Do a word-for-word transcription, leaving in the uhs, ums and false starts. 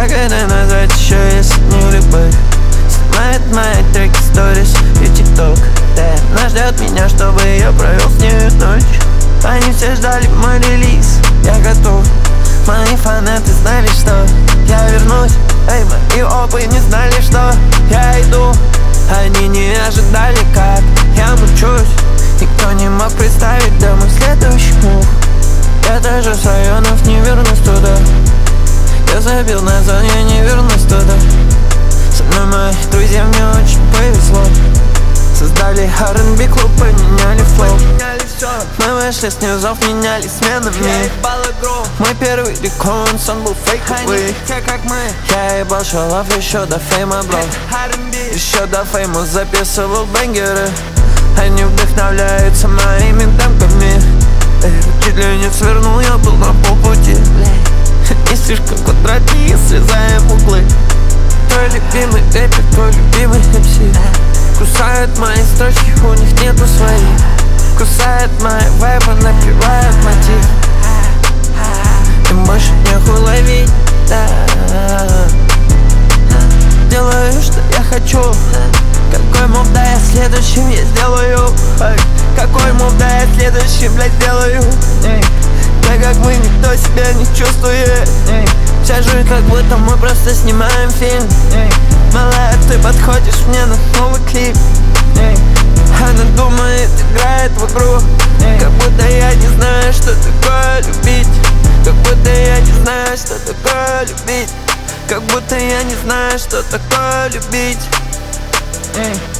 Как это назвать еще, если не любовь? Снимает мои треки, сторис и тикток. Да, она ждет меня, чтобы я провел с ней ночь. Они все ждали мой релиз, я готов. Мои фанаты знали, что я вернусь. Эй, мои опы не знали, что я иду. Они не ожидали, как я мучусь. Никто не мог представить, да мой следующий мув. Я даже с районов не вернусь туда. Я забил на зон, я не вернусь туда. Со мной мои друзья, мне очень повезло. Создали ар энд би клуб, поменяли флоу. Мы вышли с низов, меняли сменами. Мой первый реконс, он был фейковый. Я ебал шалов еще до фейма, бро. Еще до фейма записывал бенгеры. Они вдохновляются моими демками. Чуть ли не свернул, я был на полпути. Не слишком квадратные, срезаем углы. Твой любимый рэпер, твой любимый эм си. Кусают мои строчки, у них нету своих. Кусает мои вайбы, напевает мотив. Им больше нехуй ловить, да. Делаю, что я хочу. Какой мув, да, я следующим я сделаю. Какой мув, да, я следующим, блядь, сделаю. Да как мы, никто себя не чувствует. Вся жизнь, как будто мы просто снимаем фильм. Малая, ты подходишь мне на новый клип. Она думает, играет в игру. Как будто я не знаю, что такое любить. Как будто я не знаю, что такое любить. Как будто я не знаю, что такое любить.